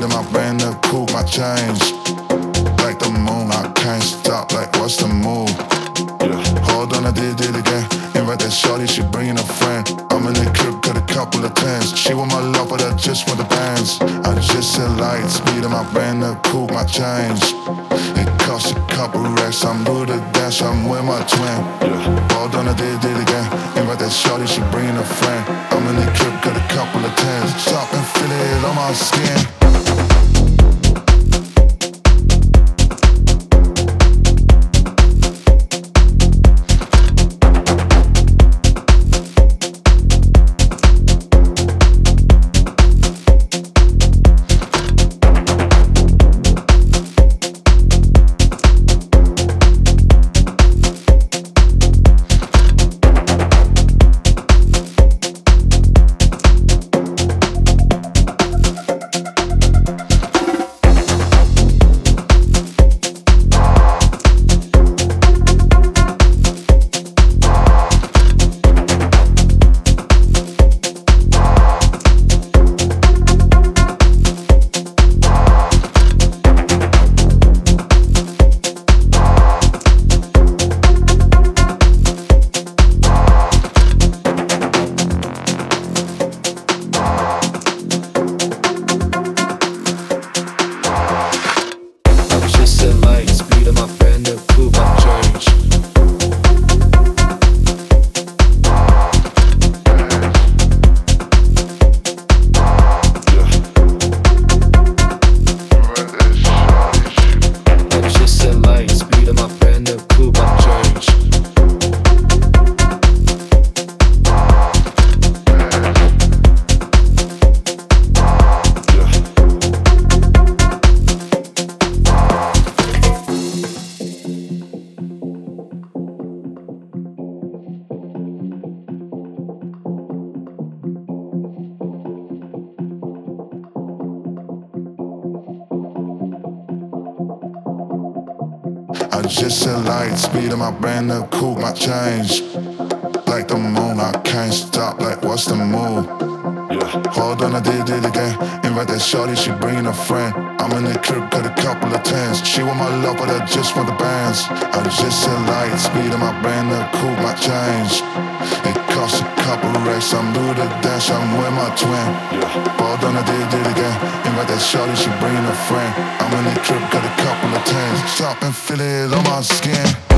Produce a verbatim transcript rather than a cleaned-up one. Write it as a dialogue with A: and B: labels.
A: speed of my brand new coupe, my change. Like the moon, I can't stop, like what's the move? Yeah. Hold on, I did it again. Invite that shorty, she bringing a friend. I'm in the crib, got a couple of tens. She want my love, but I just want the bands. I just said light speed of my brand new coupe, my change. It costs a couple racks, I'm new to dance, I'm with my twin. Yeah. Hold on, I did it again. Invite that shorty, she bringing a friend. I'm in the crib, got a couple of tens. Top and feel it on my skin. I just said light speed of my brand new coupe, my change. Like the moon, I can't stop, like what's the move? Yeah. Hold on, I did it again. Invite that shorty, she bringing a friend. I'm in the crib, got a couple of tens. She want my love, but I just want the bands. I just said light speed of my brand new coupe, my change. It costs a couple racks, I'm new to dance, I'm with my twin. Yeah. Hold on, I did it again. Invite that shorty, she bringing a friend. I'm in the crib, got a couple of tens. Stop and feel it on my skin.